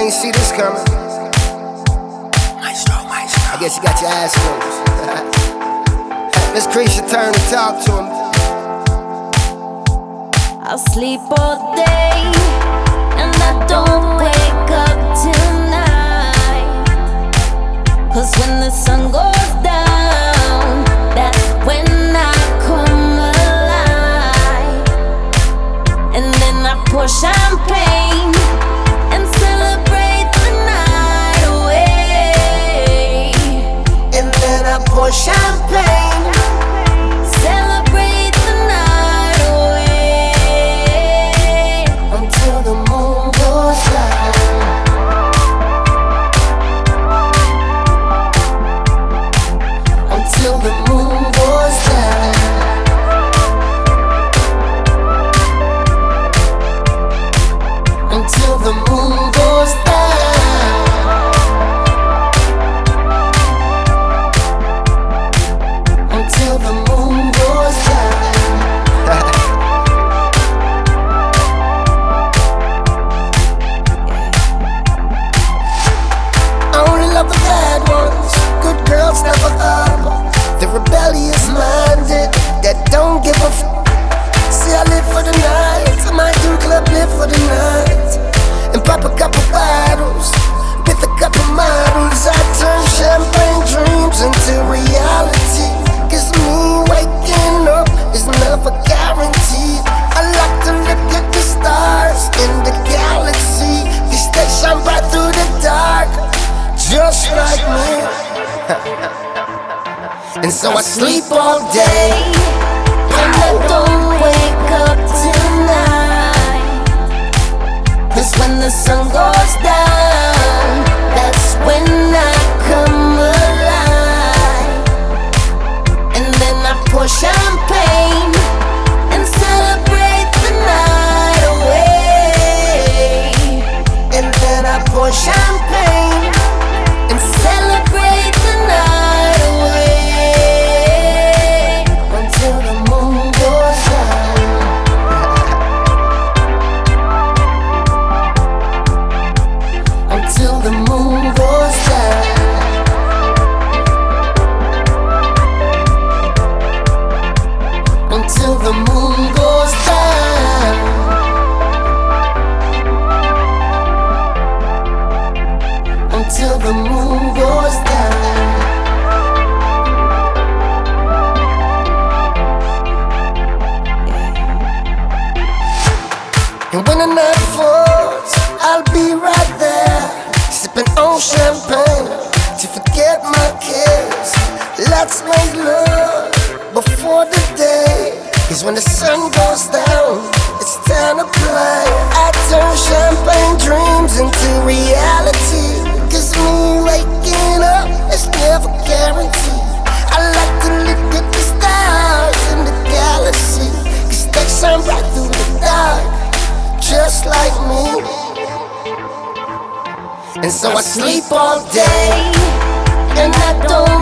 ain't see this coming. Maestro. I guess you got your ass closed. Let's crease your turn to talk to him. I'll sleep all day and I don't wake up till night. 'Cause when the sun goes down, that's when I come alive. And then I pour champagne and celebrate the night away. And then I pour champagne, celebrate the night away until the moon goes down. Until the moon goes down. Until the moon goes down. Until the moon goes down. I only love the bad ones. Good girls never up. The rebellious minded that don't give a f. See, I live for the night. I might do club, live for the night. And pop a couple bottles with a couple models. I turn champagne dreams into reality. 'Cause me waking up is never guaranteed. I like to look at the stars in the galaxy. 'Cause they shine bright through the dark, just like me. And so I sleep all day and I don't wake up till night. 'Cause when the sun goes down, that's when I come alive. And then I pour champagne and celebrate the night away. and then I pour champagne. And celebrate the night away Until the moon goes down. Until the moon goes down. Until the moon goes down. Until the moon goes down. And when the night falls, I'll be right there, sipping on champagne to forget my cares. Let's make love before the day. 'Cause when the sun goes down, it's time to play. I turn champagne dreams into reality. 'Cause me waking up is never guaranteed. I like to look at the stars in the galaxy. 'Cause they shine right through the dark, just like me. And so I sleep all day and I don't